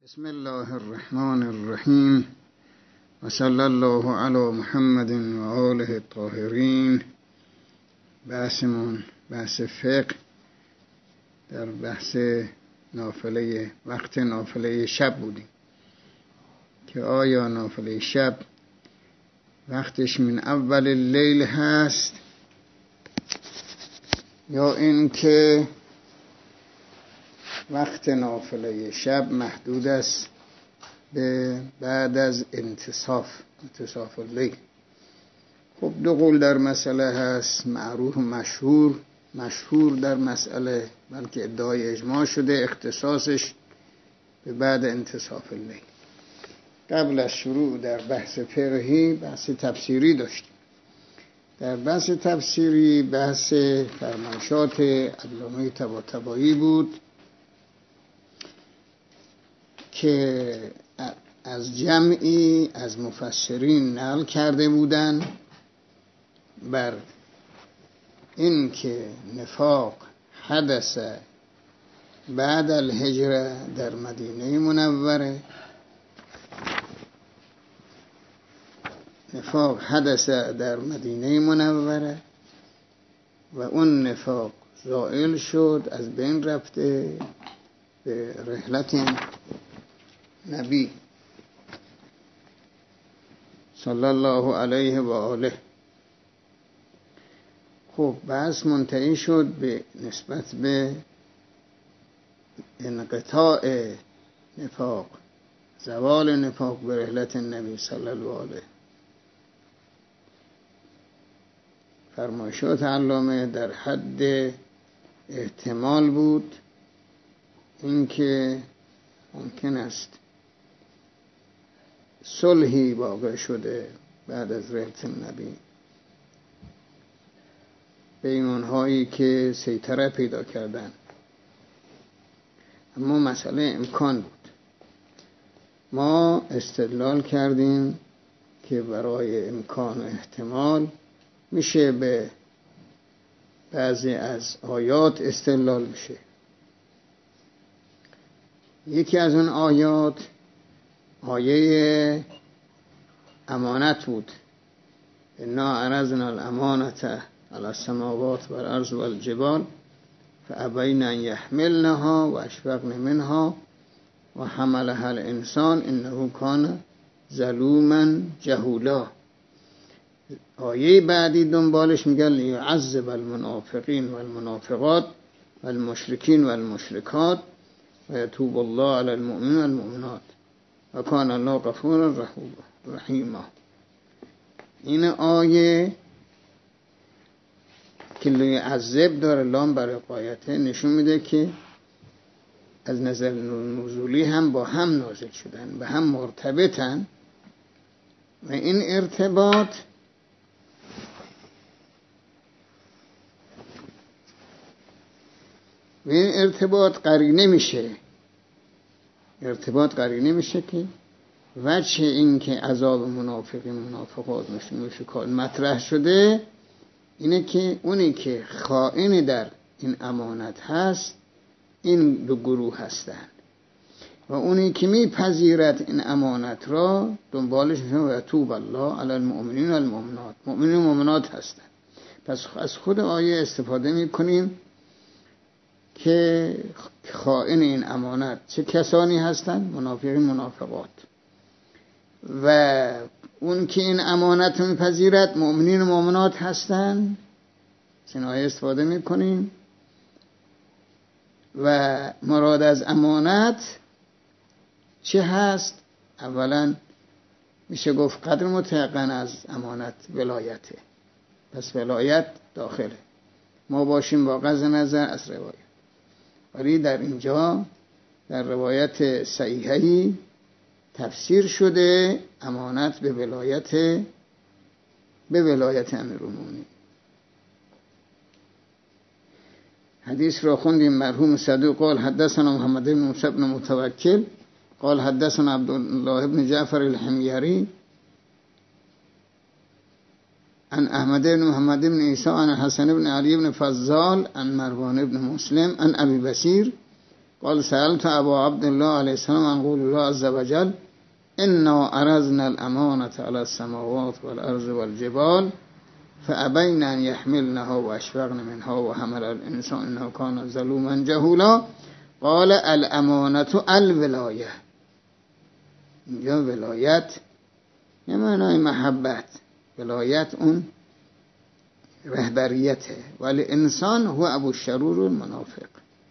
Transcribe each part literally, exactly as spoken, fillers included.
بسم الله الرحمن الرحیم و صلی الله علی محمد و آله الطاهرین. بحثمون بحث فقه در بحث نافله وقت نافله شب بودیم که آیا نافله شب وقتش من اول لیل هست یا این که وقت نافله شب محدود است به بعد از انتصاف انتصاف اللیل. خب دو قول در مسئله هست، معروف و مشهور. مشهور در مسئله بلکه ادعای اجماع شده اختصاصش به بعد انتصاف اللیل. قبل از شروع در بحث فقهی بحث تفسیری داشتیم. در بحث تفسیری بحث فرمایشات علامه طباطبایی بود که از جمعی از مفسرین نقل کرده بودند بر این که نفاق حدث بعد الهجره در مدینه منوره، نفاق حدث در مدینه منوره و اون نفاق زائل شد، از بین رفته به رحلت نبی صلی الله علیه و آله. خب بحث منتهی شد به نسبت به انقطاع نفاق، زوال نفاق به رحلت نبی صلی الله علیه. فرمایشات علامه در حد احتمال بود اینکه ممکن است صلحی واقع شده بعد از رحلت نبی بین اونهایی که سیطره پیدا کردن، اما مسئله امکان بود. ما استدلال کردیم که برای امکان و احتمال میشه به بعضی از آیات استدلال بشه. یکی از اون آیات آیه امانت بود. انا عرضنا الامانة علی السماوات والارض والجبال فابین ان یحملنها واشفقن منها وحملها الانسان انه کان ظلوما جهولا. آیه بعدی دنبالش میگه لیعذب المنافقین والمنافقات والمشرکین والمشرکات و یتوب الله علی المؤمنین والمؤمنات و کان الله غفورا رحیما. این آیه که لیعذب داره لام برای قایته نشون میده که از نظر نزولی هم با هم نازل شدن، به هم مرتبطن و این ارتباط و این ارتباط قرینه میشه ارتباط قرینه میشه که وجه این که عذاب منافقین منافقات مشرکات مطرح شده اینه که اونی که خائن در این امانت هست این دو گروه هستند و اونی که میپذیرد این امانت را دنبالش میشه و یتوب الله علی المؤمنین و المؤمنات، مؤمنین و مؤمنات هستند. پس از خود آیه استفاده میکنیم که خائن این امانت چه کسانی هستند؟ منافقین منافقات. و اون که این امانت رو میپذیرد مؤمنین و مؤمنات هستند. این آیه استفاده میکنیم و مراد از امانت چه هست؟ اولا میشه گفت قدر متيقن از امانت ولایته، پس ولایت داخله ما باشیم با قصد نظر از روایت. ولی در اینجا در روایت صحیحی تفسیر شده امانت به ولایت به ولایت امیرالمومنین. حدیث را خوندیم. مرحوم صدوق قال حدثنا محمد بن موسی بن متوکل قال حدثنا عبدالله بن جعفر الحميري عن احمد بن محمد بن عیسی عن حسن بن علی بن فضال عن مروان بن مسلم عن ابي بصير قال سألت ابا عبد الله علیه السلام عن قول الله عز وجل انا عرضنا الامانة على السماوات والارض والجبال فابین ان یحملنها واشفقن منها وحمل الانسان انه کان ظلوما جهولا. قال الامانة الولایه. اینجا ولایت یه معنای محبت، ولایت اون رهبریته، ولی انسان هو ابو الشرور المنافق.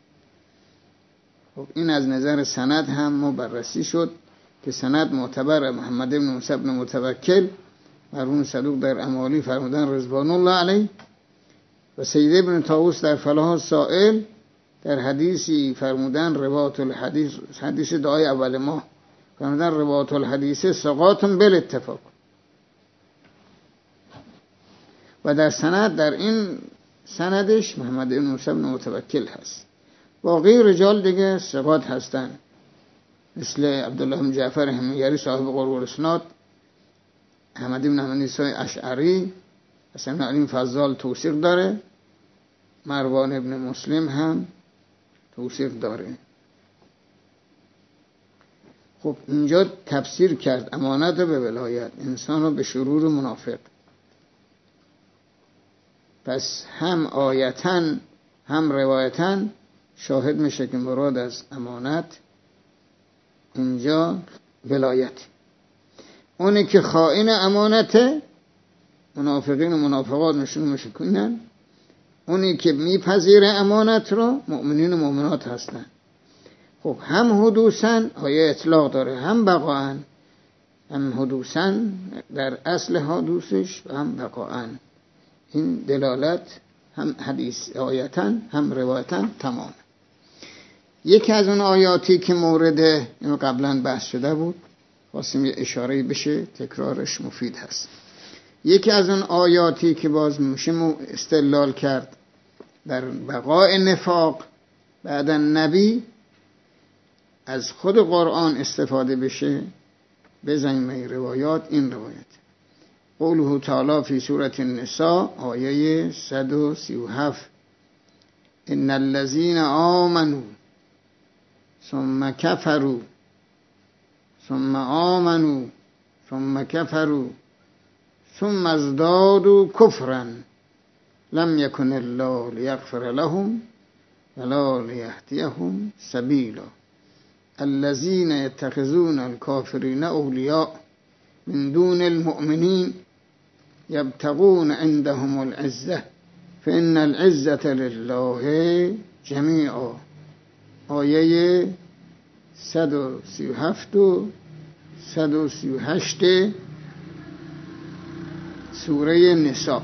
خب این از نظر سند هم مبرسی شد که سند معتبر محمد بن موسی بن متوکل مرحوم صدوق در امالی فرمودن رضوان الله علیه و سید ابن طاووس در فلاح السائل در حدیثی فرمودن روایت الحدیث، حدیث دعای اول ماه فرمودن روایت الحدیث ثقات بالاتفاق. و در سند در این سندش محمد بن موسی بن متوکل هست، باقی رجال دیگه ثقات هستن مثل عبدالله بن جعفر حمیری صاحب قرب الاسناد، احمد بن حمد نیسای اشعری، حسن علی فضال توثیق داره، مروان ابن مسلم هم توثیق داره. خب اینجا تفسیر کرد امانت رو به ولایت، انسان رو به شرور منافق. پس هم آیتاً هم روایتاً شاهد میشه که مراد از امانت اینجا ولایت. اونی که خائن امانته منافقین و منافقات نشون میشکنن، اونی که میپذیره امانت رو مؤمنین و مؤمنات هستن. خب هم حدوثاً آیه اطلاق داره، هم بقاءً، هم حدوثاً در اصل حدوثش و هم بقاءً. این دلالت هم حدیث آیتاً هم روایتاً تمام. یکی از اون آیاتی که مورد اینو قبلا بحث شده بود، خواستیم یه اشاره بشه، تکرارش مفید هست. یکی از اون آیاتی که باز میشه استدلال کرد در بقاء نفاق بعد نبی از خود قرآن استفاده بشه به زمینه روایات، این روایت قوله تعالی فی سورة النساء آیه صد و سی و هفت ان الذین آمنوا ثم کفروا ثم آمنوا ثم کفروا ثم ازدادوا کفرا لم یکن الله لیغفر لهم ولا لیهدیهم سبیلا الذین یتخذون الکافرین اولیاء من دون المؤمنین یبتغون عندهم العزة فإن العزة لله جمیعا. آیه صد و سی و هفت و صد و سی و هشت سوره نساء.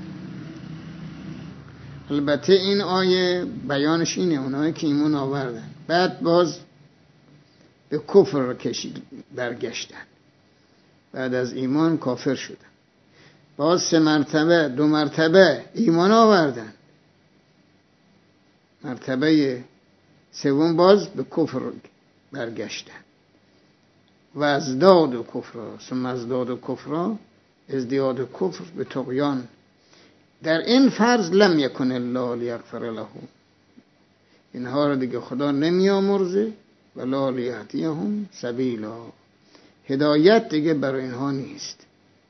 البته این آیه بیانش اینه اونایی که ایمان آوردن بعد باز به کفر کشید برگشتن، بعد از ایمان کافر شدن، باز سه مرتبه دو مرتبه ایمان آوردن، مرتبه سوم باز به کفر برگشتن. و ازداد و کفر، ثم ازداد و کفر، ازدیاد کفر به طغیان. در این فرض لم یکن الله لیغفر له، اینها رو دیگه خدا نمی آمرزه ولا لیهدیهم سبیلا، هدایت دیگه برای اینها نیست.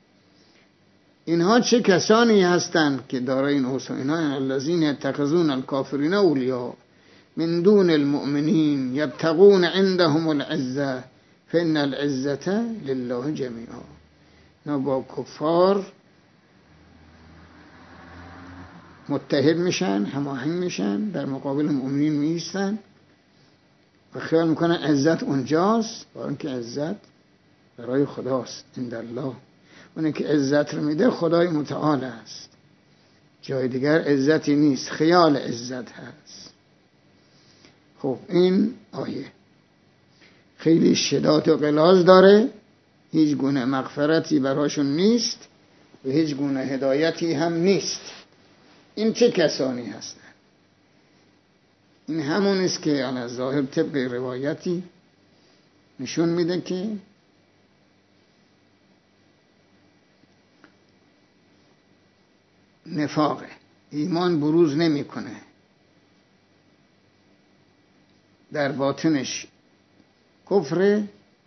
اینها چه کسانی هستند که دارای این اوصاف؟ اینها الذین یتخذون الکافرین اولیاء من دون المؤمنین یبتغون عندهم العزة فإن العزة لله جمیعا. اینا با کفار متحد میشن، هماهنگ میشن، در مقابل مؤمنین میستن و خیال میکنن عزت اونجاست، با اینکه عزت برای خداست. عند الله، اونی که عزت رو میده خدای متعال است، جای دیگر عزتی نیست، خیال عزت هست. خب این آیه خیلی شدت و غلاظ داره، هیچ گونه مغفرتی براشون نیست و هیچ گونه هدایتی هم نیست. این چه کسانی هستن؟ این همون است که علی ظاهر طبق روایتی نشون میده که نفاقه، ایمان بروز نمیکنه. در باطنش کفر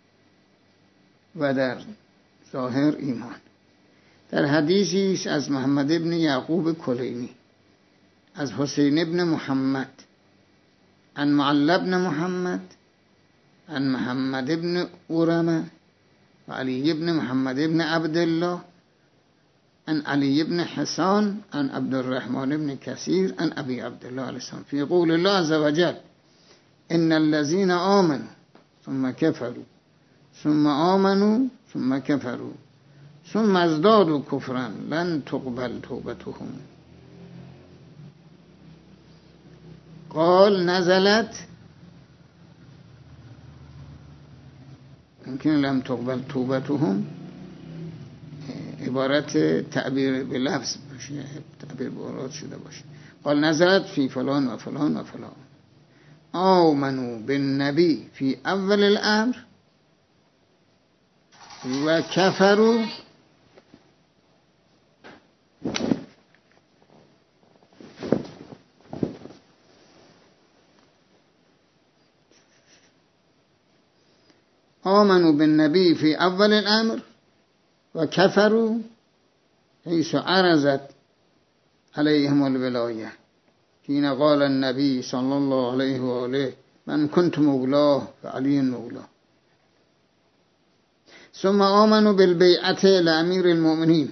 و در ظاهر ایمان. در حدیثی است از محمد ابن یعقوب کلینی از حسین ابن محمد عن معل ابن محمد عن محمد ابن ارمه و علی ابن محمد ابن عبدالله عن علی ابن حسان عن عبد الرحمن ابن كثير عن ابي عبد الله علیه السلام في قول الله عز وجل ان الذين آمنوا ثم كفروا ثم آمنوا ثم كفروا ثم ازدادوا كفرا لن تقبل توبتهم. قال نزلت ممکن لم تقبل توبتهم عبارت تعبیر به لفظ باشه، تعبیر به مراد شده باشه. قال نزلت فی فلان و فلان و فلان آمنوا بالنبی فی اول الامر و کفروا آمنوا بالنبی فی اول الامر و کفروا حیث عرضت علیهم الولایه حين قال النبی صلی الله علیه و آله من كنت مولاه فعلی مولاه. ثم آمنوا بالبیعة لامیر المؤمنین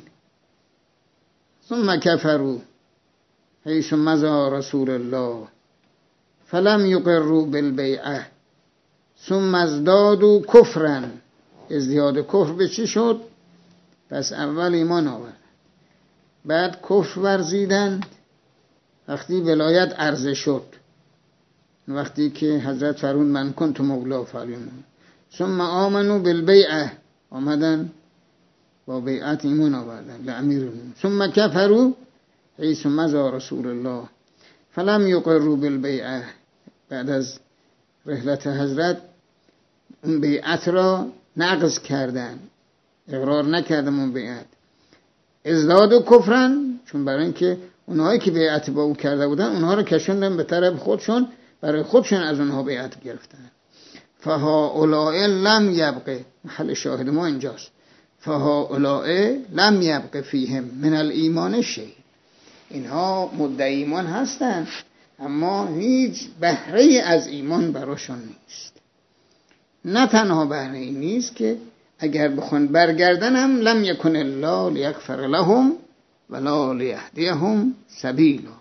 ثم كفروا حيث مضى رسول الله فلم يقروا بالبیعة ثم ازدادوا کفرا. ازدیاد کفر به چی شد؟ پس اول ایمان آورد، بعد کفر ورزیدند وقتی ولایت عرضه شد، وقتی که حضرت فرمود من کنت مولا فعلیون. ثم آمنوا بالبیعة آمدن با بیعت ایمان آوردن لامیر المؤمنین. ثم کفروا حیث مضى رسول الله فلم یقروا بالبیعة. بعد از رحلت حضرت اون بیعت را نقض کردن، اقرار نکردم اون بیعت. ازداد و کفرن، چون برای اینکه اونهایی که بیعت با او کرده بودن اونها رو کشوندن به طرف خودشون، برای خودشون از اونها بیعت گرفتن. فها اولائه لم یبقه، محل شاهد ما اینجاست، فها اولائه لم یبقه فیهم من الایمان شیء. اینها مدعی ایمان هستن اما هیچ بهره از ایمان براشون نیست. نه تنها بهره ای نیست که اگر بخون برگردن هم لم یکن الله لیغفر لهم ولا لیهدیهم سبیلا.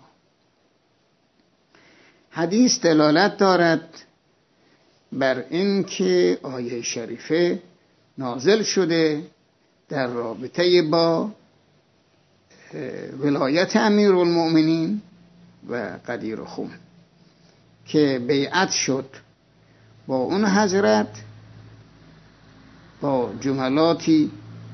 حدیث دلالت دارد بر این که آیه شریفه نازل شده در رابطه با ولایت امیرالمؤمنین و قدیر خون که بیعت شد با اون حضرت با جملاتی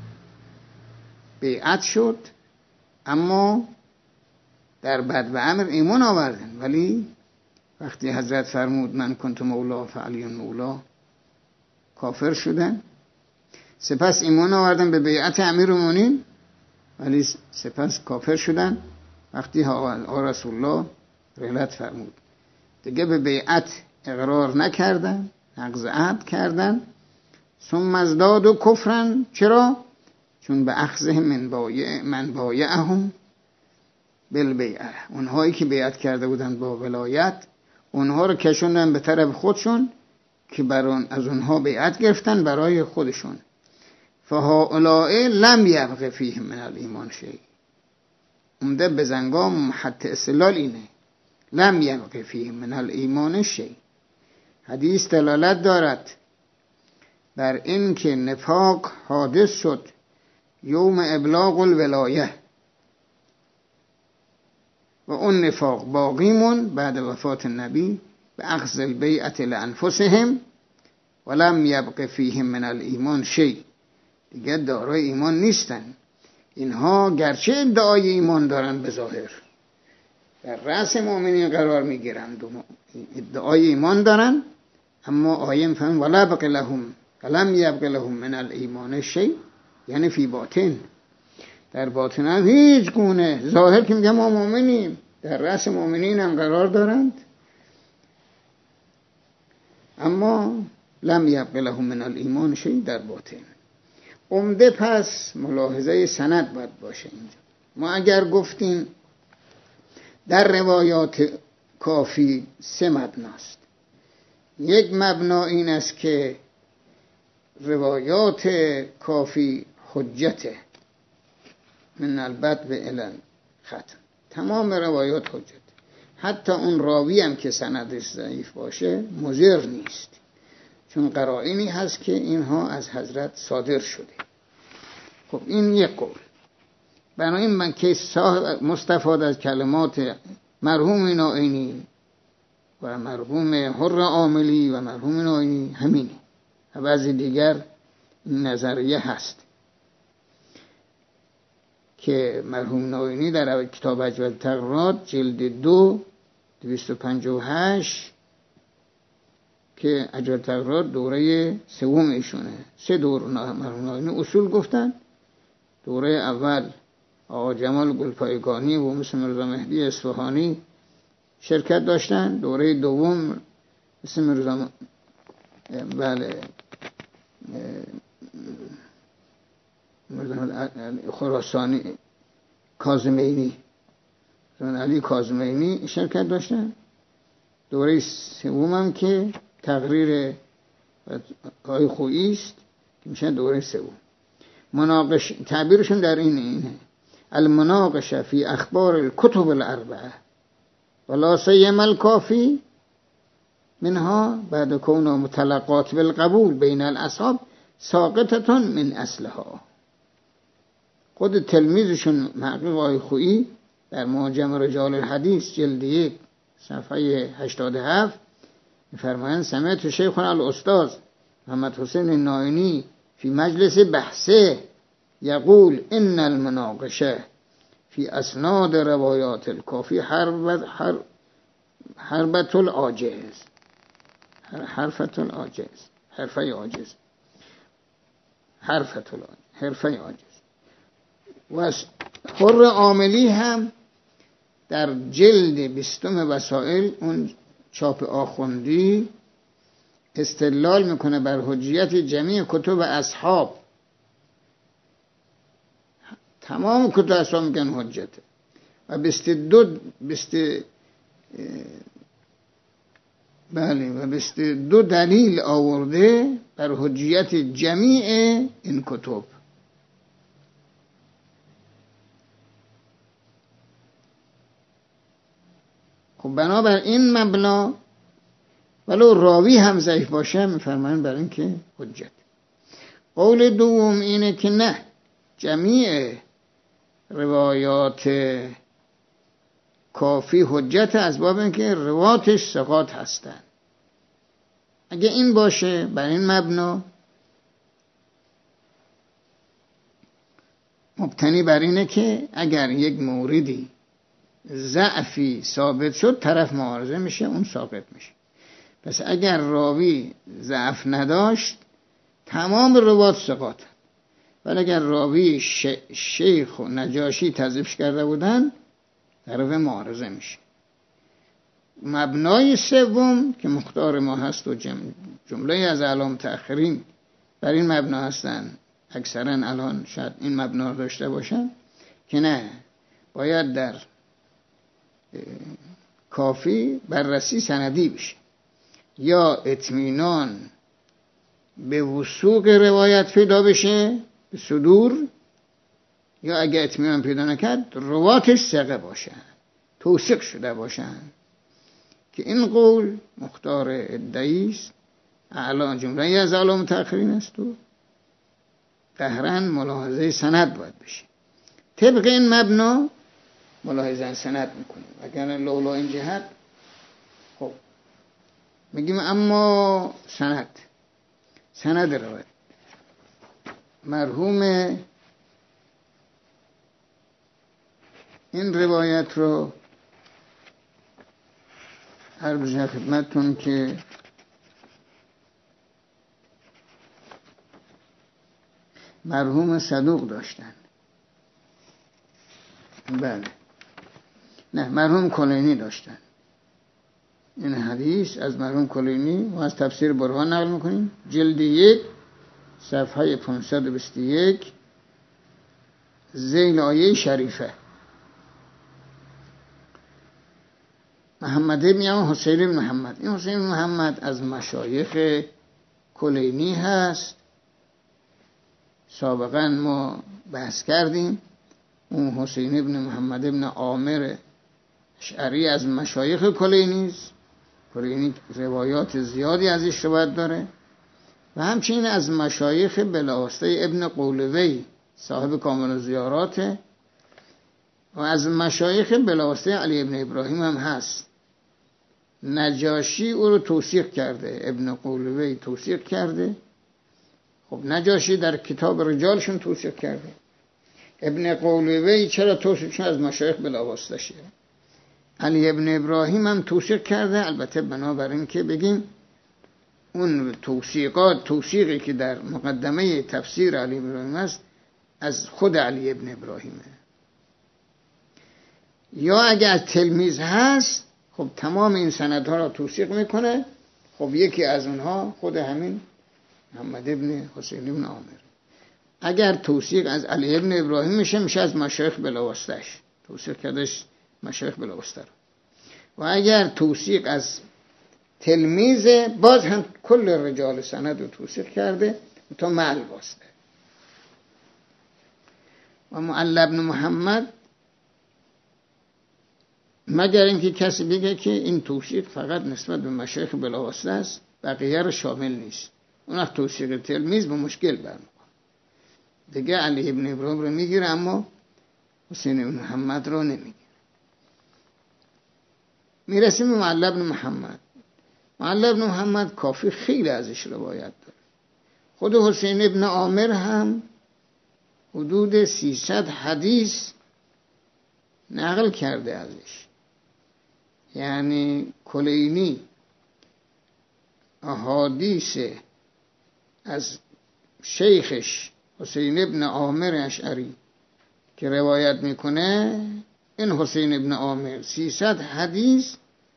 بیعت شد، اما در بد و امر ایمان آوردن، ولی وقتی حضرت فرمود من کنت مولا فعلی مولا کافر شدن. سپس ایمان آوردن به بیعت امیرالمؤمنین ولی سپس کافر شدن وقتی ها رسول الله رحلت فرمود. دیگه به بیعت اقرار نکردن، نقض عهد کردن. ثم ازدادوا کفرا. چرا؟ چون به اخذهم من بایع من بایعهم بالبیعه، اونهایی که بیعت کرده بودن با ولایت اونها رو کشوندن به طرف خودشون که برای از اونها بیعت گرفتن برای خودشون. فهؤلاء لم یبق فیهم من الایمان شیء. عمده بزنگام حتی استدلال اینه، لم یبق فیهم من الایمان شیء. حدیث دلالت دارد بر این که نفاق حادث شد یوم ابلاغ الولایه و اون نفاق باقیمون بعد وفات نبی به اخذ البیعت لانفسهم ولم یبق فیهم من الایمان شیء. دیگه دارای ایمان نیستن. اینها گرچه ادعای ایمان دارن به ظاهر، در رأس مؤمنین قرار میگیرند و ادعای ایمان دارن، اما آیه میفهمن ولا بق لهم ولم یبق لهم من الایمان شیء، یعنی فی باطن، در باطن هم هیچ گونه. ظاهر که میگم ما مؤمنیم، در رأس مؤمنین هم قرار دارند اما لم یبق له من الایمان شیء در باطن. عمده پس ملاحظه سند باید باشه اینجا. ما اگر گفتیم در روایات کافی سه مبناست. یک مبنا این است که روایات کافی حجته من البدء الی الختم، تمام روایات حجت، حتی اون راوی هم که سندش ضعیف باشه مضر نیست، چون قرائنی هست که اینها از حضرت صادر شده. خب این یک قول. بنابراین من که مستفاد از کلمات مرحوم نائینی و مرحوم حر عاملی و مرحوم نائینی همینه. و بعضی دیگر این نظریه هست که مرحوم نائینی در کتاب اجوبه التقرات جلد دو دویست و پنجاه و هشت که اجوبه التقرات دوره سوم ایشونه، سه دور مرحوم نائینی اصول گفتن. دوره اول آقا جمال گلپایگانی و مثل مرزا مهدی اصفهانی شرکت داشتن. دوره دوم مثل مرزا بله مرزا خراسانی کاظمینی مرزا علی کاظمینی شرکت داشتن. دوره سوم هم که تقریر آقای خویی است که میشه دوره سوم. مناقش تعبیرشون در این اینه: المناقشه فی اخبار الکتب الاربعه ولا سیما الکافی منها بعد کون متلقات بالقبول بین الاصحاب ساقطتون من اصلها. خود تلمیذشون محقق آقای خویی در معجم رجال الحدیث جلد یک صفحه هشتاد و هفت می‌فرمایند سمعت شیخنا الاستاذ محمد حسین نائینی فی مجلس بحثه یقول ان المناقشه فی اسناد روایات الکافی حرب حربت العاجز حرفت العاجز حرفه عاجز حرفت العاجز حرفه عاجز. و حر عاملی هم در جلد بیستم وسائل اون چاپ آخوندی استدلال میکنه بر حجیت جمیع کتب اصحاب. تمام کتب اصحاب میگن حجته و بیست دو بیست بله و بیست دو دلیل آورده بر حجیت جمیع این کتب. خب بنابر این مبنا ولو راوی هم ضعیف باشه میفرمایند برای این که حجت. قول دوم اینه که نه، جمیع روایات کافی حجت از باب اینکه رواتش ثقات هستن. اگه این باشه بر این مبنا مبتنی بر اینه که اگر یک موردی ضعفی ثابت شد طرف معارضه میشه، اون ساقط میشه. پس اگر راوی ضعف نداشت تمام روات ثقات، ولی اگر راوی ش... شیخ و نجاشی تضعیفش کرده بودن طرف معارضه میشه. مبنای سوم که مختار ما هست و جمله از اعلام متأخرین بر این مبنا هستن، اکثرا الان شاید این مبنا رو داشته باشن که نه، باید در کافی بررسی سندی بشه، یا اطمینان به وثوق روایت پیدا بشه به صدور، یا اگه اطمینان پیدا نکرد رواتش ثقه باشن، توثیق شده باشن. که این قول مختار ادعیست، اعلان جمله از اعلام متأخرین است و قهرن ملاحظه سند باید بشه. طبق این مبنا ملاحظه سند میکنیم. اگر لولا این جهت خب میگیم اما سند سند روایت مرحوم این روایت رو هر بجه خدمتون که مرحوم صدوق داشتن. بله نه، مرحوم کلینی داشتن. این حدیث از مرحوم کلینی و از تفسیر برهان نقل میکنیم، جلد یک صفحه پانصد و بیست و یک ذیل آیه شریفه. محمد ابن حسین ابن محمد، این حسین ابن محمد از مشایخ کلینی هست. سابقا ما بحث کردیم اون حسین ابن محمد ابن عامر اشعری از مشایخ کلینی است. کلینی روایات زیادی ازش روایت داره و همچنین از مشایخ بلاواسطه ابن قولوی صاحب کامل الزیارات و از مشایخ بلاواسطه علی ابن ابراهیم هم هست. نجاشی او رو توثیق کرده، ابن قولوی توثیق کرده. خب نجاشی در کتاب رجالشون توثیق کرده، ابن قولوی چرا توثیق؟ چون از مشایخ بلاواسطه شه. علی ابن ابراهیم هم توثیق کرده، البته بنابراین که بگیم اون توثیقات توثیقی که در مقدمه تفسیر علی ابن ابراهیم است از خود علی ابن ابراهیمه. یا اگر تلمیذ هست خب تمام این سندها را توثیق میکنه. خب یکی از اونها خود همین محمد ابن حسین ابن عامر. اگر توثیق از علی ابن ابراهیم میشه میشه از مشایخ بلاواسطه‌اش توثیق کردش، مشایخ بلاواسطه. و اگر توثیق از تلمیذ باز هم کل رجال سند رو توثیق کرده تا معل واسطه. و معل ابن محمد مگر اینکه کسی بگه که این توثیق فقط نسبت به مشایخ بلاواسطه است، بقیه رو شامل نیست، اون وقت توثیق تلمیذ به مشکل برمیخوره. دیگه علی ابن ابراهیم رو میگیره اما حسین ابن محمد رو نمیگیره. میرسیم به معل ابن محمد. معل ابن محمد کافی خیلی ازش روایت داره. خود حسین ابن عامر هم حدود سیصد حدیث نقل کرده ازش. یعنی کلینی احادیث از شیخش حسین ابن عامر اشعری که روایت میکنه، این حسین ابن عامر سیصد حدیث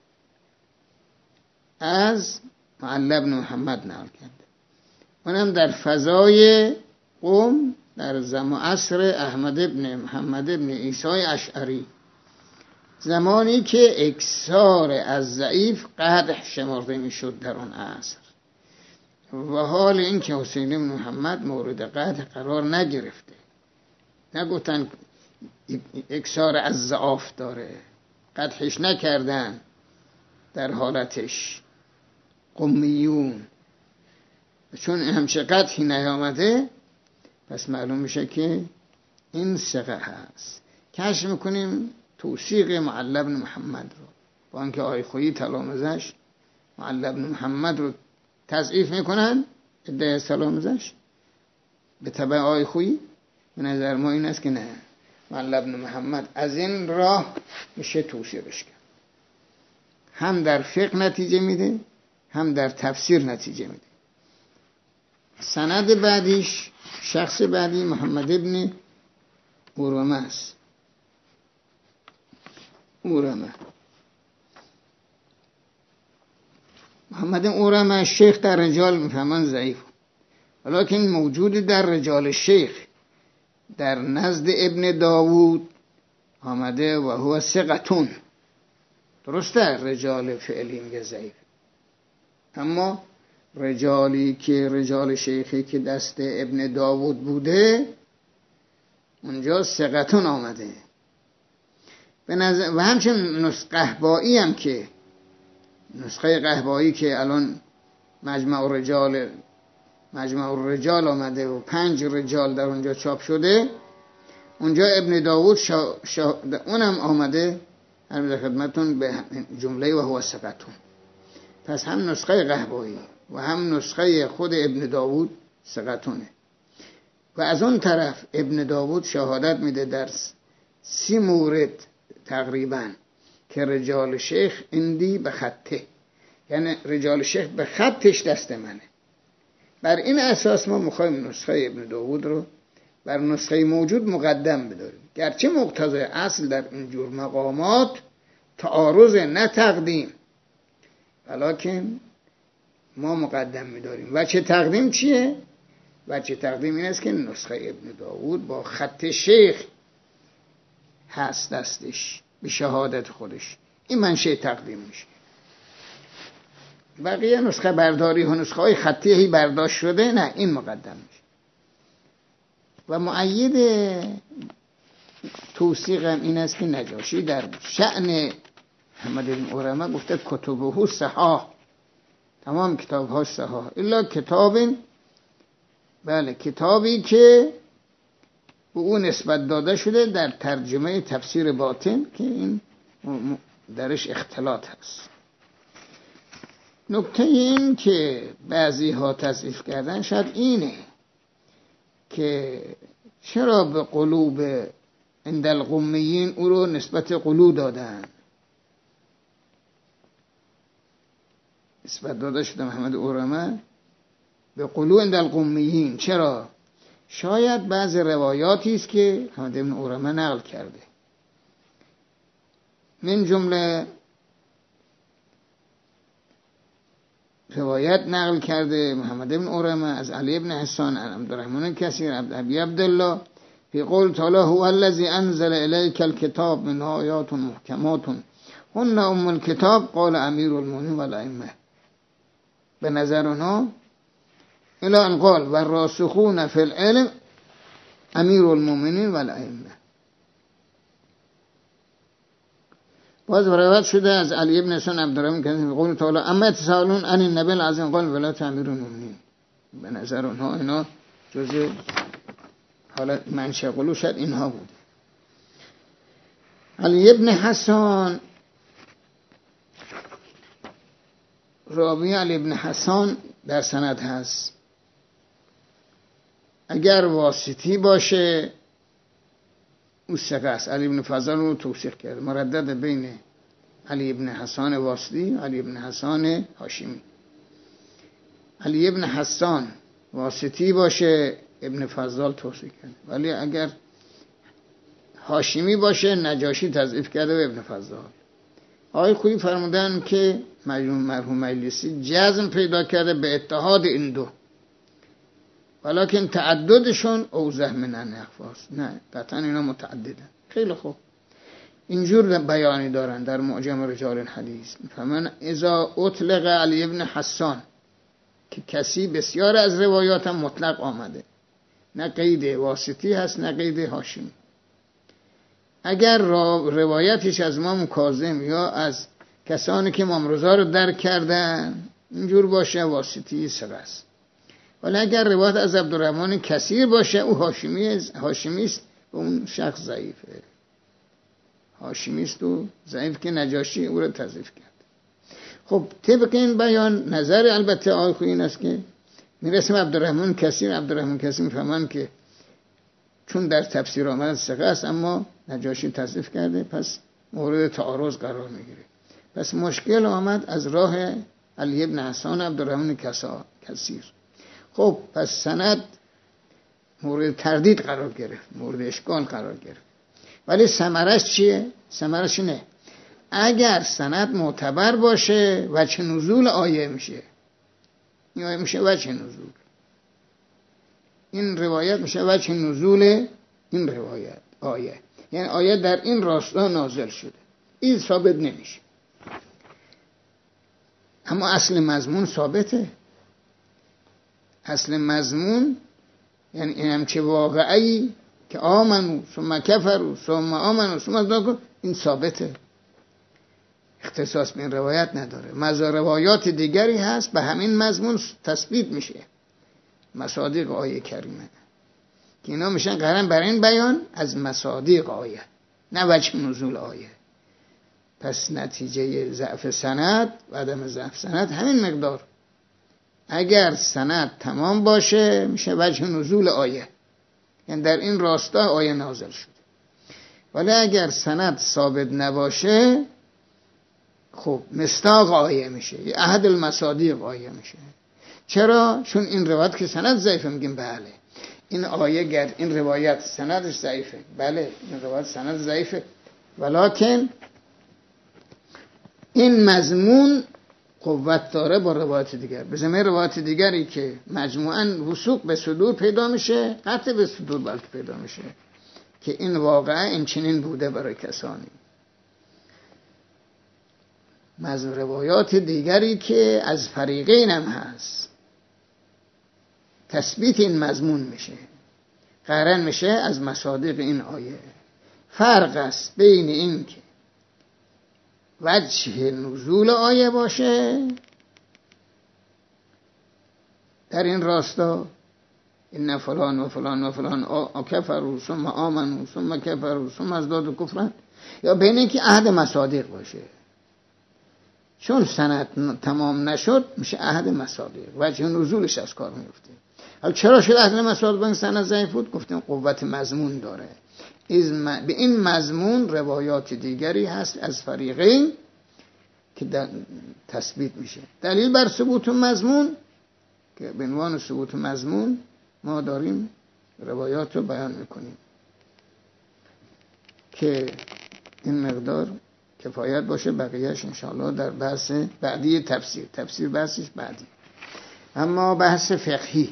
از معل ابن محمد نقل کرده. اونم در فضای قوم در زمان عصر احمد ابن محمد ابن عیسی اشعری، زمانی که اکثار از ضعیف قدح شمرده میشد در اون عصر، و حال این که حسین ابن محمد مورد قدح قرار نگرفته. نگفتن اکثار از ضعاف داره، قدحش نکردن در حالتش قمیون. چون همچه قدحی نیامده پس معلوم میشه که این ثقه هست. کشف میکنیم توثیق معل ابن محمد رو، با اینکه آقای خویی تلامذه‌اش معل ابن محمد رو تضعیف میکنن، ادعای تلامذه‌اش به تبع آقای خویی. به نظر ما این است که نه، معل ابن محمد از این راه میشه توثیقش کرد. هم در فقه نتیجه میده، هم در تفسیر نتیجه میده. سند بعدیش، شخص بعدی محمد ابن اورمه است. اورمه محمد اورمه شیخ در رجال میفهمن ضعیف، ولیکن موجود در رجال شیخ در نزد ابن داوود آمده و هو ثقتون. درسته رجال فعلی میگه ضعیف، اما رجالی که رجال شیخی که دست ابن داوود بوده اونجا ثقتون آمده. به نظر و همچنین نسخه قحبایی هم که نسخه قحبایی که الان مجمع الرجال مجمع الرجال آمده و پنج رجال در اونجا چاپ شده، اونجا ابن داوود شا... شا... اونم آمده در خدمتون به جمله و هو ثقتون. پس هم نسخه قحبایی و هم نسخه خود ابن داوود ثقتونه. و از اون طرف ابن داوود شهادت میده در سی مورد تقریبا که رجال شیخ اندی به خطه، یعنی رجال شیخ به خطش دست منه. بر این اساس ما میخوایم نسخه ابن داوود رو بر نسخه موجود مقدم بداریم، گرچه مقتضای اصل در اینجور مقامات تعارض نه تقدیم. ولیکن ما مقدم می‌داریم. وجه تقدیم چیه؟ وجه تقدیم این است که نسخه ابن داود با خط شیخ هست دستش به شهادت خودش، این منشأ تقدیم میشه. بقیه نسخه برداری و نسخه های خطی هی برداشت شده، نه، این مقدم میشه. و مؤید توثیق هم این است که نجاشی در شأن محمد بن ارمه گفته کتبه صحاح، تمام کتاب ها صحاح الا کتاب، بله، کتابی که به اون نسبت داده شده در ترجمه تفسیر باطن که این درش اختلاط هست. نکته این که بعضی ها تضعیف کردن شاید اینه که چرا به قلوب عند القمیین او رو نسبت قلو دادن، نسبت داده شده محمد ارمه به قلو عند القمیین. چرا؟ شاید بعض روایاتی است که محمد بن ارمه نقل کرده، من جمله روایت نقل کرده محمد بن ارمه از علی بن حسان عن عبدالرحمن کثیر عبد ابی عبدالله فی قول تعالی هو الذی انزل الیک الکتاب من آیات محکمات هن ام الکتاب قال امیر المؤمنین والائمه. به نظر اونها الی ان قال والراسخون فی العلم امیر المؤمنین والائمه. باز روایت شده از علی بن حسان عبدالرحمن کثیر قول تعالی اما یتساءلون عن النبی العظیم قال ولایت امیر المؤمنین. به نظر اونها اینا جزء حالا منشأ قلو شاید اینها بود. علی بن حسان، راوی علی بن حسان در سند هست، اگر واسطی باشه او ثقه است. علی بن فضل رو توثیق کرده، مردد بین علی بن حسان واسطی علی بن حسان هاشمی. علی بن حسان واسطی باشه ابن فضل توثیق کرده، ولی اگر هاشمی باشه نجاشی تضعیف کرده و ابن فضل. آقای خویی فرمودن که مرحوم مجلسی جزم پیدا کرده به اتحاد این دو، ولیکن تعددشون اوضح من الاخفاست. نه، قطعا اینا متعددن. خیلی خوب، اینجور بیانی دارن در معجم رجال الحدیث. فمن اذا اطلق علی ابن حسان که کسی بسیار از روایات هم مطلق آمده، نه قید واسطی هست نه قید هاشمی. اگر روایتش از امام کاظم یا از کسانی که امام رضا رو درک کردن اینجور باشه واسطی ثقه است. ولی اگر روایت از عبدالرحمن کثیر باشه او هاشمی است، هاشمی است و اون شخص ضعیفه. هاشمی است و ضعیف که نجاشی او رو تضعیف کرد. خب طبق این بیان نظر البته آقای خویی این است که میرسیم عبدالرحمن کثیر عبدالرحمن کثیر میفهمن که چون در تفسیر آمد ثقه است اما نجاشی تضعیف کرده، پس مورد تعارض قرار میگیره. پس مشکل آمد از راه علی بن حسان عبدالرحمن کثیر. خب پس سند مورد تردید قرار گرفت، مورد اشکال قرار گرفت. ولی ثمرش چیه؟ ثمرش اینه اگر سند معتبر باشه وجه نزول آیه میشه. این آیه میشه وجه نزول، این روایت میشه وجه نزول این روایت آیه، یعنی آیه در این راستا نازل شده. این ثابت نمیشه، اما اصل مضمون ثابته. اصل مضمون یعنی این همچه واقعی که آمنو ثم کفروا ثم آمنو ثم ازدادوا، این ثابته، اختصاص به این روایت نداره. مزار روایات دیگری هست به همین مضمون تثبیت میشه، مصادیق آیه کریمه که اینا میشن قرن بر این بیان از مصادیق آیه نه وجه نزول آیه. پس نتیجه ضعف سند و عدم ضعف سند همین مقدار. اگر سند تمام باشه میشه وجه نزول آیه، یعنی در این راستا آیه نازل شده. ولی اگر سند ثابت نباشه خب مصداق آیه میشه، یه احد المصادیق آیه میشه. چرا؟ چون این روایت که سند ضعیفه میگیم بله این آیه گر این روایت سندش ضعیفه، بله این روایت سند ضعیفه، ولکن این مضمون قوت داره با روایت دیگر. به زمین روایت دیگری که مجموعاً وثوق به صدور پیدا میشه، قطع به صدور بلکه پیدا میشه که این واقعا این چنین بوده برای کسانی. از روایات دیگری که از فریقین هم هست تثبیت این مضمون میشه، قرن میشه از مصادیق این آیه. فرق است بین این که وجه نزول آیه باشه در این راستا، این فلان و فلان و فلان کفروا ثم آمنوا ثم کفروا ثم ازدادوا کفرا، یا بین این که عهد مصادیق باشه. چون سند تمام نشد میشه عهد مصادیق، وجه نزولش از کار میفته. حالا چرا شد عهد مصادیق این سند ضعیف بود؟ گفتیم قوت مضمون داره. به این مضمون روایات دیگری هست از فریقین که تثبیت میشه. دلیل بر ثبوت مضمون که به عنوان ثبوت مضمون ما داریم روایات رو بیان میکنیم که این مقدار کفایت باشه، بقیهش انشاءالله در بحث بعدی تفسیر تفسیر بحثش بعدی. اما بحث فقهی،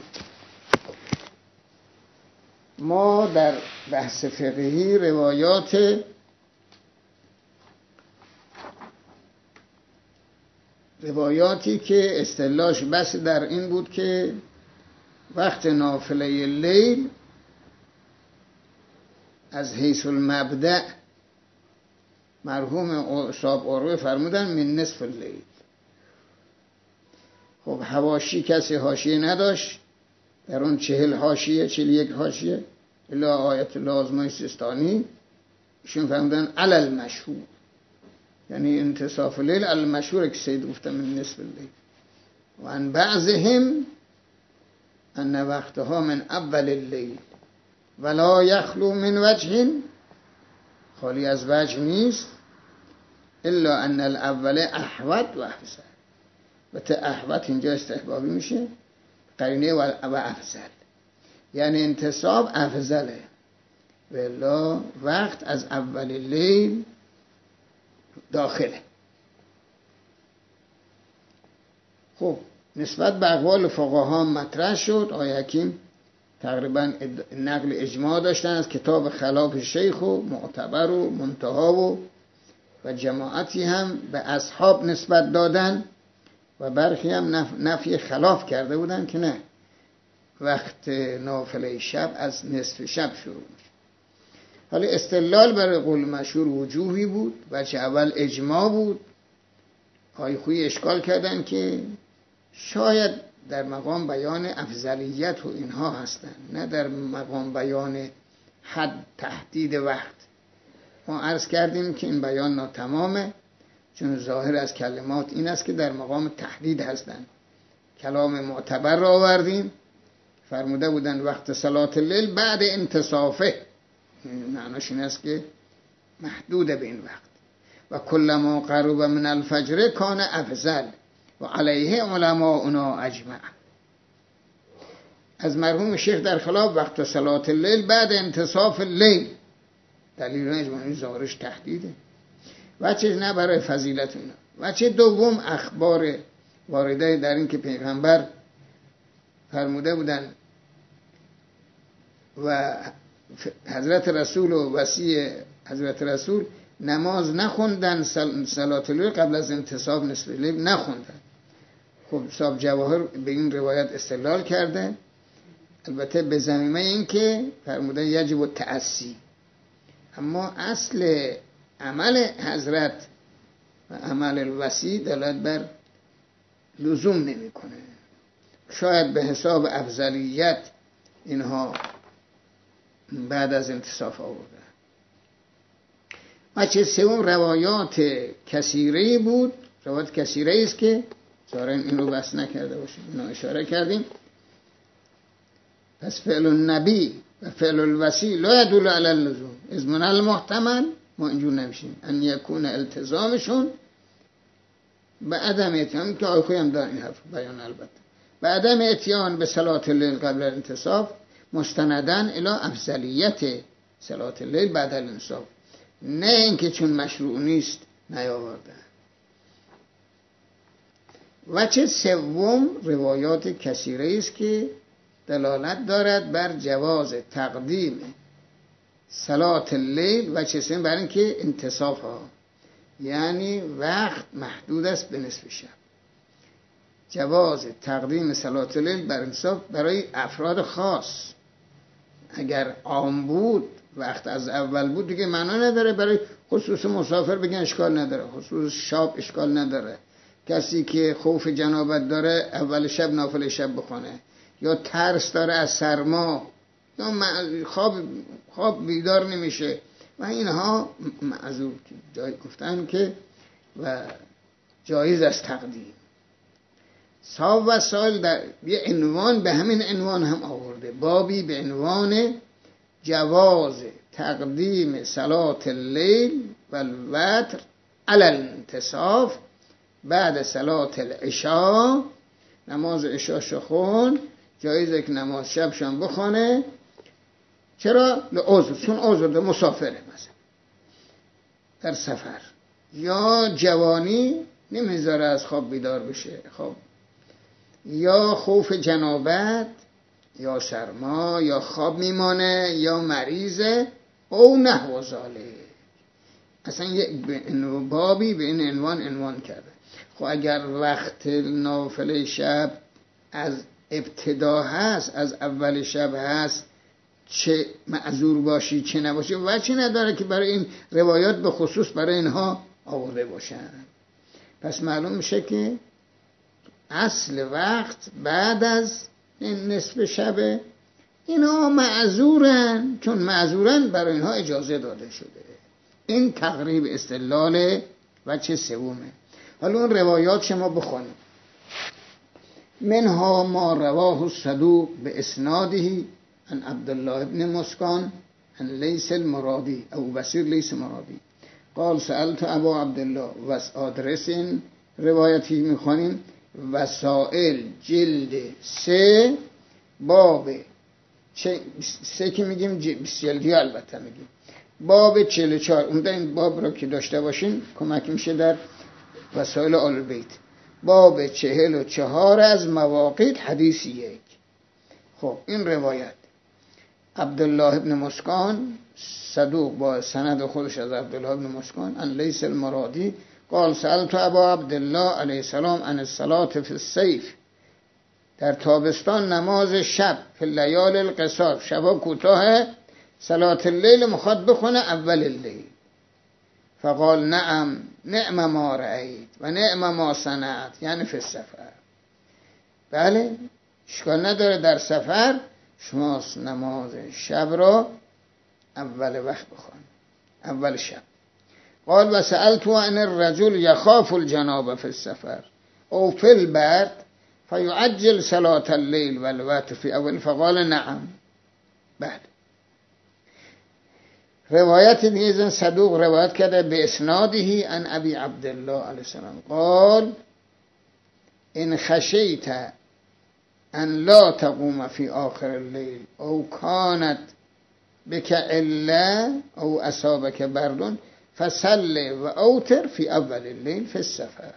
ما در بحث فقهی روایات روایاتی که اصطلاحش بس در این بود که وقت نافله لیل از حیث المبدأ مرحوم صاحب عروه فرمودن من نصف اللیل. خب حواشی کسی حاشیه نداشت، در اون چهل حاشیه چهل یک حاشیه الا آیت لازمه سیستانی ایشون فرمودن علل مشهور، یعنی انتصاف لیل علل مشهور که سید گفتم من نصف اللیل. و ان بعضهم ان وقتها من اول اللیل ولا یخلو من وجه، خالی از وجه نیست، الا ان الاول احوط و افضل. و تا احوط اینجا استحبابی میشه، قرینه و افضل، یعنی انتصاب افضله. والا وقت از اول لیل داخله. خب نسبت به اقوال فقها مطرح شد. آقای حکیم تقریبا نقل اجماع داشتن از کتاب خلاف شیخ و معتبر و منتها و و جماعتی هم به اصحاب نسبت دادن و برخی هم نفی خلاف کرده بودن که نه، وقت نافله شب از نصف شب شروع میشه. حالا استدلال برای قول مشهور وجوهی بود. وجه اول اجماع بود. آقای خویی اشکال کردن که شاید در مقام بیان افضلیت و اینها هستن، نه در مقام بیان حد تحدید وقت. ما عرض کردیم که این بیان ناتمامه، چون ظاهر از کلمات این است که در مقام تحدید هستن. کلام معتبر را آوردیم، فرموده بودن وقت صلات اللیل بعد انتصافه، معناش این است که محدود به این وقت. و کلما قرب من الفجر کان افضل و علیه علماؤنا اجمع. از مرحوم شیخ در خلاف وقت صلات اللیل بعد انتصاف اللیل، دلیل اجماعی ظاهرش تحدیده، وچه نه برای فضیلت اینا. وچه دوم اخبار وارده در این که پیغمبر فرموده بودن و حضرت رسول و وصی حضرت رسول نماز نخوندن صلات اللیل قبل از انتصاب نصف لیل نخوندن. خب صاحب جواهر به این روایت استدلال کرده، البته به ضمیمه این که فرمودن یجب التأسی، اما اصل عمل حضرت و عمل الوصی دلالت بر لزوم نمی کنه. شاید به حساب افضلیت اینها بعد از انتصاف آورده. بچه سوم روایات کثیره بود. روایات کثیره است که ظاهرا این رو بس نکرده باشیم، اینو اشاره کردیم. پس فعل النبی و فعل الوصی لا يدل على اللزوم، از من المحتمل ما اینجور نمیشیم ان یکون التزامشون به عدم اتیان، که آخوی هم دارن این حرف بیان، البته به عدم اتیان به صلات اللیل قبل الانتصاف مستندن الی افضلیت صلات اللیل بعد الانتصاف، نه اینکه چون مشروع نیست نیاورده. وجه سوم روایات کثیره است که دلالت دارد بر جواز تقدیم صلات اللیل. وجه سوم برای اینکه انتصاف ها، یعنی وقت محدود است به نصف شب، جواز تقدیم صلات اللیل بر انصاف برای افراد خاص. اگر عام بود، وقت از اول بود، دیگه معنا نداره. برای خصوص مسافر بگن اشکال نداره، خصوص شاب اشکال نداره. کسی که خوف جنابت داره اول شب نافله شب بخونه، یا ترس داره از سرما، یا خواب خواب بیدار نمیشه و اینها معذور جای گفتن که و جایز از تقدیم. صاحب و سال در یه عنوان به همین عنوان هم آورده، بابی به عنوان جواز تقدیم صلات اللیل و الوتر علی الانتصاف بعد صلات العشاء. نماز عشاء شخون جایزه که نماز شبشان بخونه. چرا؟ لعذر، چون عذر ده مسافره، مثلا در سفر، یا جوانی نمیذاره از خواب بیدار بشه، خواب، یا خوف جنابت، یا سرما، یا خواب میمانه، یا مریضه او نحو ذالک. اصلا یک بابی به این عنوان عنوان کرده. خب اگر وقت نافله شب از ابتدا هست، از اول شب هست، چه معذور باشی چه نباشی، وجه نداره که برای این روایات به خصوص برای اینها آورده باشن. پس معلوم میشه که اصل وقت بعد از این نصف شبه. اینا معذورن، چون معذورن برای اینها اجازه داده شده. این تقریب استدلال وجه سومه. حالا اون روایات شما بخونید. منها ما رواه الصدوق به اسناده عن عبدالله ابن مسکان عن لیس المرادی او بصیر لیس مرادی قال سألت ابا عبدالله و آدرس این روایتی میخوانیم وسائل جلد سه باب چه سه که میگیم جلدی البته میگیم باب چهل و چهار. اون این باب را که داشته باشین کمک میشه در وسائل آل بیت. باب چهل و چهار از مواقیت حدیث یک. خب این روایت عبدالله ابن مسکان صدوق با سند خودش از عبدالله ابن مسکان ان لیس المرادی قال سألت ابا عبدالله علیه السلام عن الصلاة فی الصیف، در تابستان نماز شب، فی لیال القصار، شبا کوتاه، صلاة اللیل مخاط بخونه اول اللیل. فقال نعم نعم ما رأیت و نعم ما صنعت، یعنی فی السفر. بله اشکال نداره، در سفر شما نماز شب را اول وقت بخوان، اول شب. قال و سألت عن الرجل يخاف الجنابه في السفر او في البرد فيعجل صلاة الليل والوتر في اول، فقال نعم. بعد روایت دیگه صدوق روایت کرده به اسنادهی عن ابی عبدالله علیه السلام قال ان خشیت ان لا تقوم في آخر الليل او كانت بك عله او اصابك برد فصل و اوتر فی اول الليل فی السفر.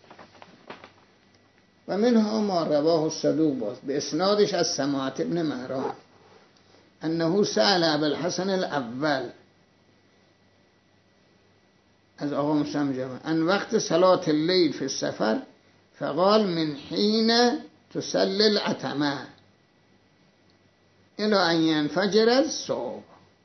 و منها ما رواه الصدوق باز به اسنادش از سماعت ابن مهران انه سأل ابو الحسن الاول از آقا مسلم جمع ان وقت صلاة اللیل فی السفر فقال من حین تسلی العتمه الى ان ينفجر الصبح.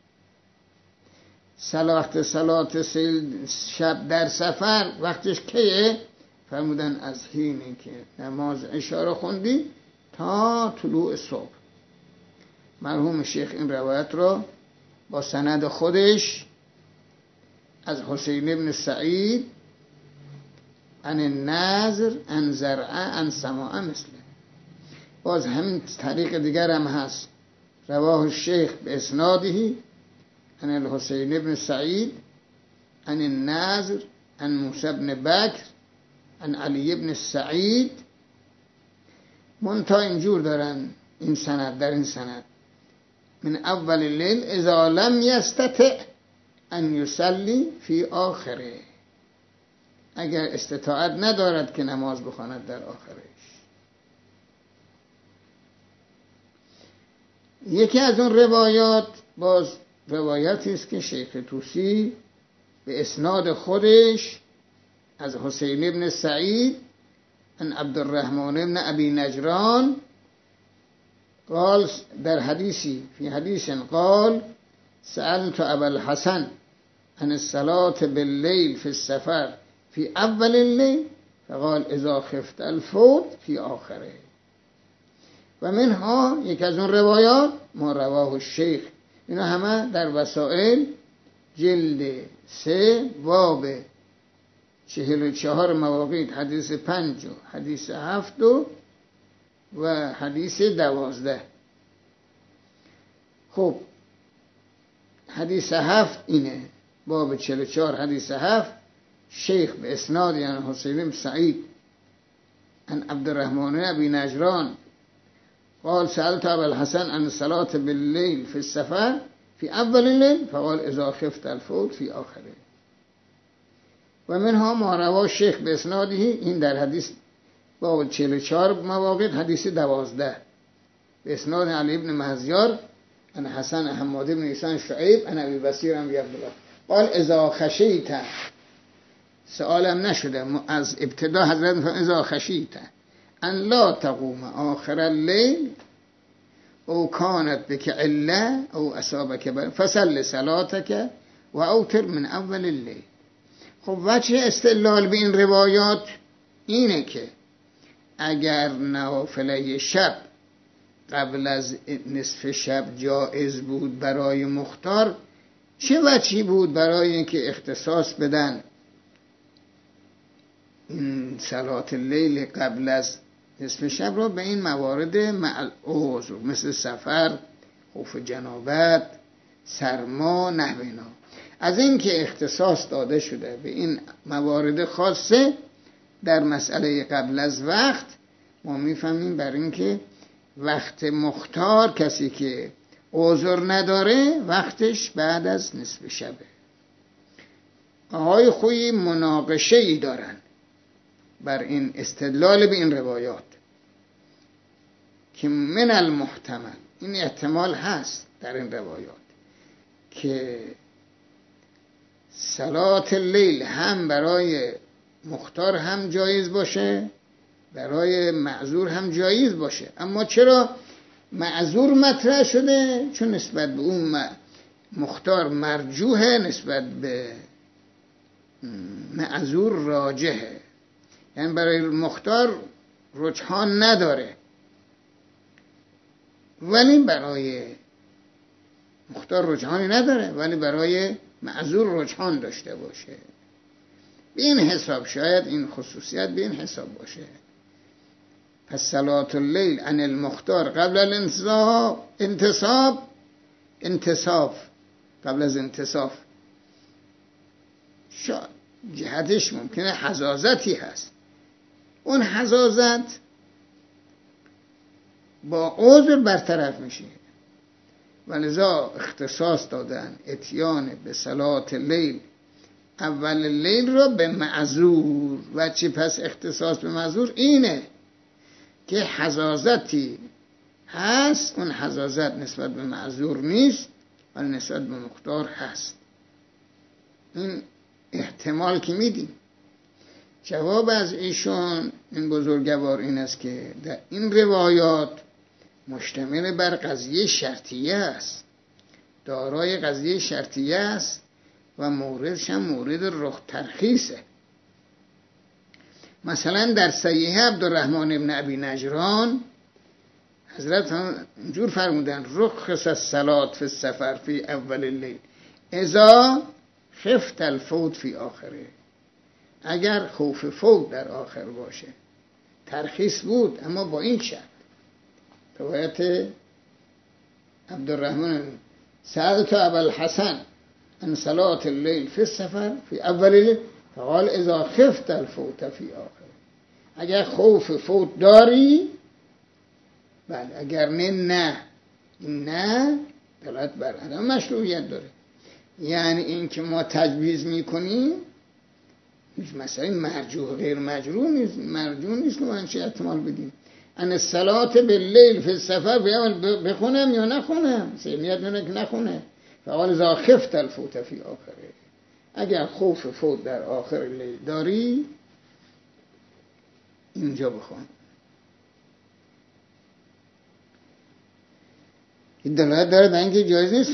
وقت صلاة شب در سفر وقتش کیه؟ فرمودن از حینی که نماز عشاء رو خوندی تا طلوع صبح. مرحوم شیخ این روایت رو با سند خودش از حسین ابن سعید عن النذر عن زرعه عن سماعه مثله. باز همین طریق دیگر هم هست. رواه الشیخ به اسناده عن الحسین ابن سعید عن النذر عن موسی ابن بکر عن علی ابن سعید. منتها اینجور دارن این سند، در این سند من اول الليل اذا لم يستطع ان يصلي في آخره. اگر استطاعت ندارد که نماز بخواند در آخرش. یکی از اون روایات باز روایتی است که شیخ طوسی به اسناد خودش از حسین ابن سعید ان عبدالرحمن ابن ابی نجران قال در حدیثی فی حدیث قال سألت ابا الحسن عن الصلاة باللیل فی السفر فی اول اللیل فقال اذا خفت الفوت فی آخره. و منها یک از اون روایات ما رواه الشیخ، اینا همه در وسائل جلد سه باب چهل و چهار مواقیت، حدیث پنج و حدیث هفت و و حدیث دوازده. خب حدیث هفت اینه، باب چهل و چهار حدیث هفت، شیخ به اسناد یعنی حسین بن سعید عن عبدالرحمن ابی نجران قال سألت ابا الحسن عن الصلاة بالليل في السفر في اول الليل فقال اذا خفت الفوت في آخره. و منها ما رواه شیخ به اسناده، این در حدیث با چهل و چهار مواقع حدیث دوازده به اسناد علی ابن مهزیار ان حسن حماد بن ایسان شعیب ان ابی بصیر ام عبدالله قال اذا خشیت، سوالم نشده از ابتدا حضرت میفرمایند اذا خشیت ان لا تقوم آخر اللیل او کانت بک عله او اصابک بر فصل صلاتک و اوتر من اول اللیل. خب وجه استدلال به این روایات اینه که اگر نوافله شب قبل از نصف شب جایز بود برای مختار، چه وجهی بود برای اینکه اختصاص بدن این صلات اللیل قبل از نصف شب را به این موارد مع العذر مثل سفر، خوف جنابت، سرما، نحو اینا. از این که اختصاص داده شده به این موارد خاصه در مسئله قبل از وقت، ما میفهمیم بر این که وقت مختار کسی که عذر نداره وقتش بعد از نصف شبه. آقای خویی مناقشه ای دارن بر این استدلال به این روایات که من المحتمل، این احتمال هست در این روایات که صلات اللیل هم برای مختار هم جایز باشه، برای معذور هم جایز باشه. اما چرا معذور مطرح شده؟ چون نسبت به اون مختار مرجوحه، نسبت به معذور راجحه، یعنی برای مختار رجحان نداره ولی برای مختار رجحانی نداره ولی برای معذور رجحان داشته باشه. به این حساب شاید این خصوصیت به این حساب باشه. پس صلات اللیل عن المختار قبل الانتصاب انتصاب انتصاف قبل از انتصاف شاید جهتش ممکنه حزازتی هست، اون حزازت با عذر برطرف میشه ولذا اختصاص دادن اتیان به صلات اللیل اول اللیل را به معذور. و چی پس اختصاص به معذور؟ اینه که حزازتی هست، اون حزازت نسبت به معذور نیست ولی نسبت به مختار هست. این احتمال که میدیم. جواب از ایشون این بزرگوار این است که در این روایات مشتمل بر قضیه شرطیه است، دارای قضیه شرطیه است و موردش هم مورد رخ ترخیصه. مثلا در صحیح عبدالرحمن ابن ابی نجران حضرت هم اینجور فرمودن رخص الصلاة فی السفر فی اول اللیل اذا خفت الفوت فی آخره. اگر خوف فوت در آخر باشه ترخیص بود، اما با این شرط. روایت عبدالرحمن سألت ابا الحسن عن صلاة اللیل فی السفر فی اول اللیل فقال اذا خفت الفوت فی آخر. اگر خوف فوت داری بله، اگر نه نه نه دلالت بر عدم مشروعیت داره. یعنی این که ما تجویز میکنیم هیچ مسئله مرجوح غیر مجروح نیست، مرجوح نیست که من چه احتمال بدیم. ان الصلاه باللیل فی السفر بخونم یا نخونم، سمیت نه که نخونه. فقال اذا خفت الفوت فی آخره، اگر خوف فوت در آخر لیل داری اینجا بخون. این دلالت داره به اینکه جایز نیست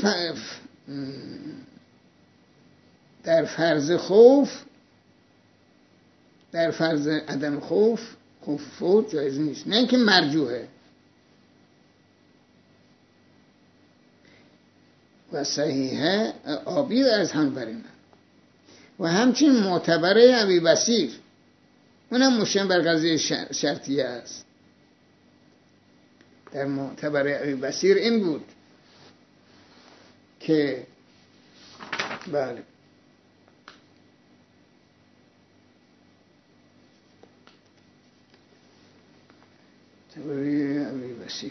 در فرض خوف، در فرض عدم خوف، خوف فوت جایز نیست، نه اینکه مرجوحه. و صحیحه آبی از هم بریم و همچنین معتبره ابی بصیر، اونم مشن بر قضیه شرطیه است. در معتبره ابی بصیر این بود که بله معتبره ابی بصیر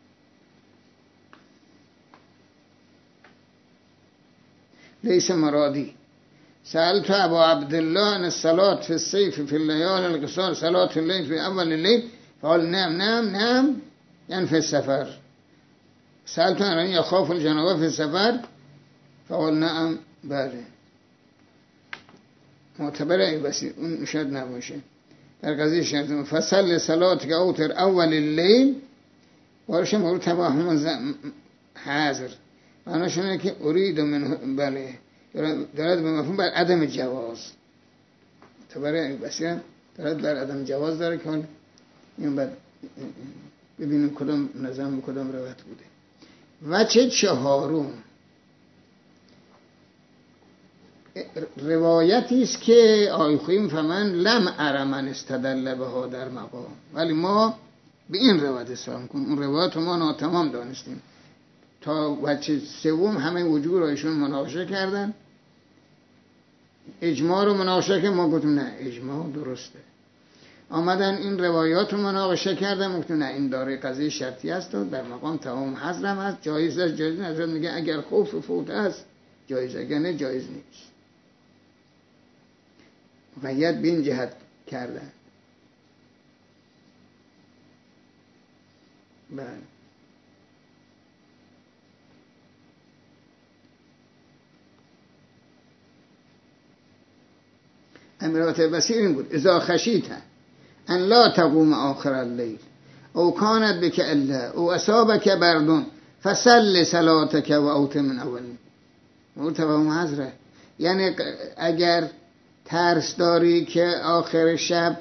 ليس مرادي سألت أبا عبد الله عن الصلاة في الصيف في الليالي القصار صلاة الليل في أول الليل فقال نعم نعم نعم يعني في السفر. سألت عن أن يخاف الجنابة في السفر فقال نعم بله. معتبره بس اون شاید نباشه در قضیه شرط. فصل صلاة که اوتر اول الليل وارش مورد تباهم حاضر معناش اینه که ارید من بله دارد به مفهوم بر عدم جواز. معتبره بسیار دارد بر عدم جواز داره که این بعد ببینیم کدام نظام کدام روایت بوده. و چه چهارم روایتی است که آیخوی میفهمن لم ارمن استدل بها در مقام، ولی ما به این روایت اسلام کنیم. اون روایت ما ناتمام دانستیم. تا وجه سوم همه وجوه را ایشون مناقشه کردن، اجماع رو مناقشه که ما گفتیم نه اجماع درسته. آمدن این روایات رو مناقشه کردن، گفتیم نه این داره قضیه شرطی است و در مقام تمام حضرم هست، جایز است جایز نیست. حضرت میگه اگر خوف فوت است جایز، اگر نه جایز نیست. مقید به این جهت کردن. بله امرات بصیر این بود اذا خشیت ان لا تقوم آخر اللیل او کانت بک الا او اصابک بردون فصل صلاتک و اوت من اول. مرتبه حضره یعنی اگر ترس داری که آخر شب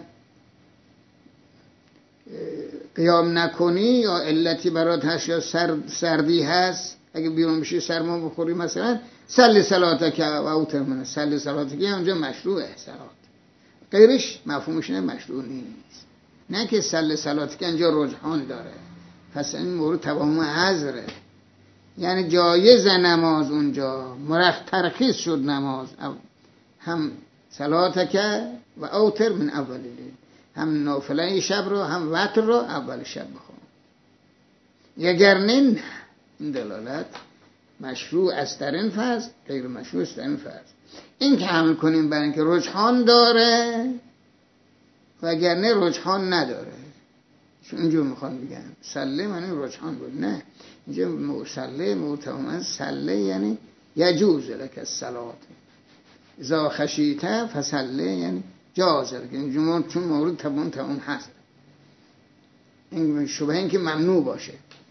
قیام نکنی یا علتی برات هست یا سرد سردی هست، اگه بیرون بشی سرما بخوری مثلا صلی صلاتک و اوتر من، صلی صلاتک اونجا مشروعه صلات، غیرش مفهومش نه مشروع نیست. نه که صلی صلاتک اینجا رجحان داره، پس این مورد تمام حضره، یعنی جایز نماز اونجا مرخ ترخیص شد نماز، هم صلاتک و اوتر من اول لیل، هم نافله شب رو هم وتر رو اول شب بخون. اگر نه این دلالت مشروع است در این فصل، غیر مشروع است در این فصل. این که حمل کنیم برای اینکه رجحان داره و اگر نه رجحان نداره، چون اینجور میخوان بگن سله معنی رجحان بود، نه اینجا سله مرتبا سله یعنی یجوز لک الصلات اذا خشیت فصله یعنی جازه لک، اینجا چون مورد تمام تمام هست، این شبه این که ممنوع باشه.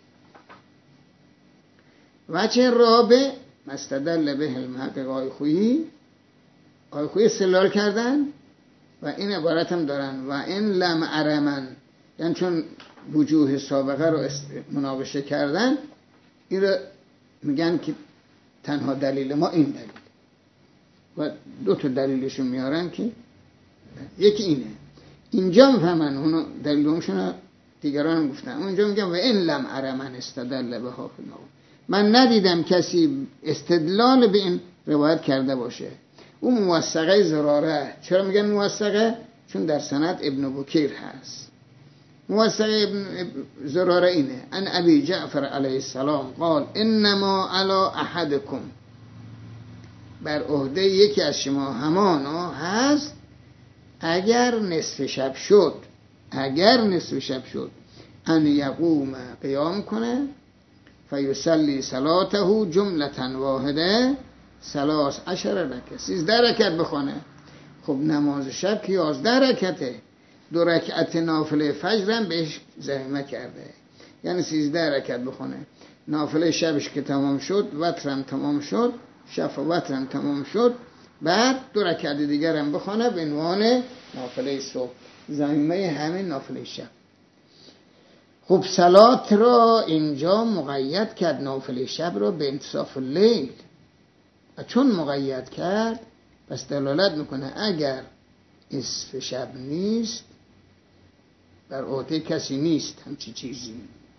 وجه رابع مستدل به المحقق آیخویی، آیخویی استدلال کردن و این عبارت هم دارن و این لم ارمن، یعنی چون وجوه سابقه رو مناقشه کردن این رو میگن که تنها دلیل ما این دلیل و دو تا دلیلشون میارن که یکی اینه. اینجا میفهمن اونو دلیلشون دیگران هم گفتن، اونجا میگن و این لم ارمن استدل به ها فی المقام، من ندیدم کسی استدلال به این روایت کرده باشه. اون موثقه زراره. چرا میگن موثقه؟ چون در سند ابن بکیر هست. موثقه ابن زراره اینه ان ابی جعفر علیه السلام قال انما علی احدکم، بر عهده یکی از شما همانا هست اگر نصف شب شد اگر نصف شب شد ان یقوم قیام کنه فیصلی صلاته جملة واحده ثلاث عشر رکعت سیزده رکعت بخونه. خب نماز شب که یازده رکعته، دو رکعت نافله فجر هم بهش ضمیمه کرده، یعنی سیزده رکعت بخونه. نافله شبش که تمام شد، وترم تمام شد، شفع وترم تمام شد، بعد دو رکعت دیگر هم بخونه به عنوان نافله صبح، ضمیمه همین نافله شب. خب صلات را اینجا مقید کرد، نافله شب را به انتصاف اللیل، و چون مقید کرد پس دلالت میکنه اگر نصف شب نیست بر عهده کسی نیست همچی چیزی.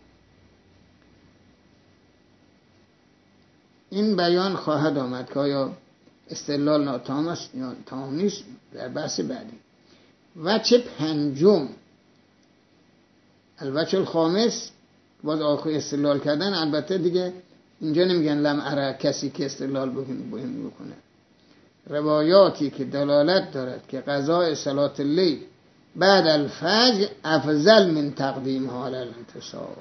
این بیان خواهد آمد که آیا استدلال ناتام است یا تمام نیست در بحث بعدی. وجه پنجم، الوجه الخامس، باز آخر استدلال کردن. البته دیگه اینجا نمیگن لم اره کسی که استدلال بکنه. روایاتی که دلالت دارد که قضاء صلات اللیل بعد الفجر افضل من تقدیمها علی الانتصاف.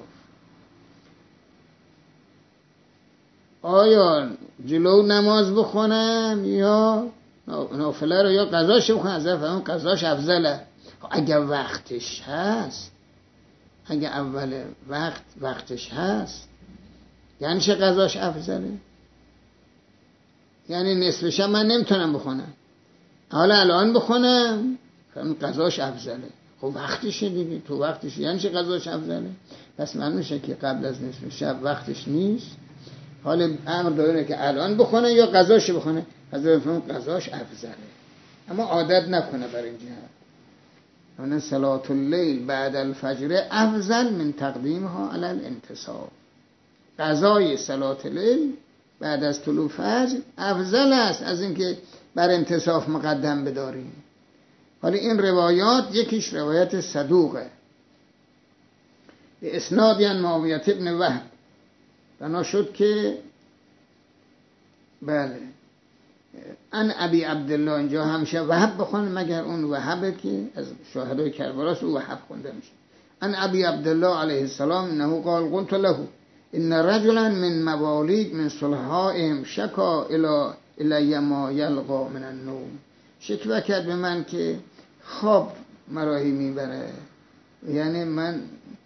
آیا جلو نماز بخونم یا نافله رو یا قضاش بخونم؟ از فهم قضاش افضله اگر وقتش هست، اگر اول وقت وقتش هست. یعنی چه قضاش افضله؟ یعنی نصف شب من نمیتونم بخونم، حالا الان بخونم قضاش افضله. خب وقتشه دیگه، تو وقتشه. یعنی چه قضاش افضله؟ پس معلوم میشه که قبل از نصف شب وقتش نیست، حالا امر داره که الان بخونه یا قضاش بخونه. قضاش افضله، اما عادت نکنه بر این جهت. یعنی صلات اللیل بعد الفجر افضل من تقدیمها علی الانتصاب. قضای صلات اللیل بعد از طلوع فجر افضل است از اینکه بر انتصاف مقدم بداریم. حالا این روایات یکیش روایت صدوقه به اسناد یعنی معاویه ابن وهب، بنا شد که بله ان ابی عبدالله، اینجا همیشه وهب بخونه مگر اون وهبه که از شاهدای کربلاست، او وهب خونده میشه. ان ابی عبدالله علیه السلام انه قال قلت له ان رجلا من موالید من صلحائهم شکا الی الی ما یلقا من النوم. شکوه کرد به من که خواب مراهی میبره، یعنی من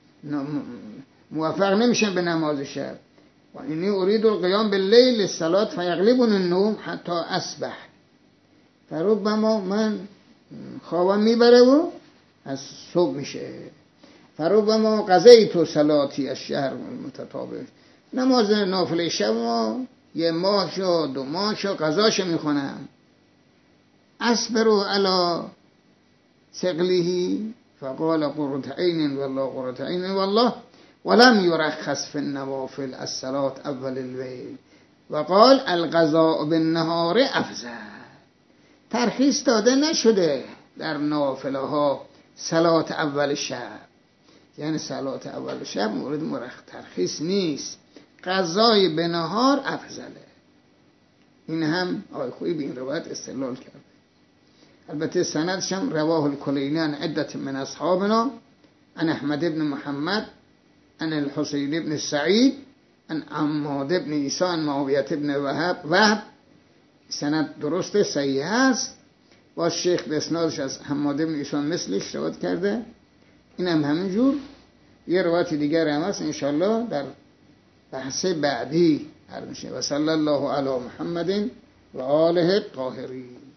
موفق نمیشم به نماز شب. و اینی اريد القیام باللیل الصلاة فیغلبنی النوم حتی اصبح. فربما من خوابم میبره و از صبح میشه. فربما قضیت صلاتی الشهر المتتابع. نماز نافله شب ما یه ماه شو دو ماه شو قضاشو میخونم. اصبروا علی ثقله فقال قرة عین والله قرة عین والله ولم يرخص في النوافل الصلاة اول الليل وقال القضاء بالنهار افضل. ترخیص داده نشده در نافله ها صلات اول شب، یعنی صلات اول شب مورد مرخص ترخیص نیست، قضای به نهار افضله. این هم آقای خویی به این روایت استدلال کرده. البته سندش هم رواه الکلینی عن عدة من اصحابنا عن احمد بن محمد عن الحسین بن سعید عن عماد بن عیسی عن معاویه بن وهب وهب. سند درسته، صحیح است. با شیخ به اسنادش از حماد بن عیسی مثلش روایت کرده. این هم همینجور. یه روایت دیگر هم هست انشالله در بحث بعدی هر میشه. و صلی الله علی محمد و آله الطاهرین.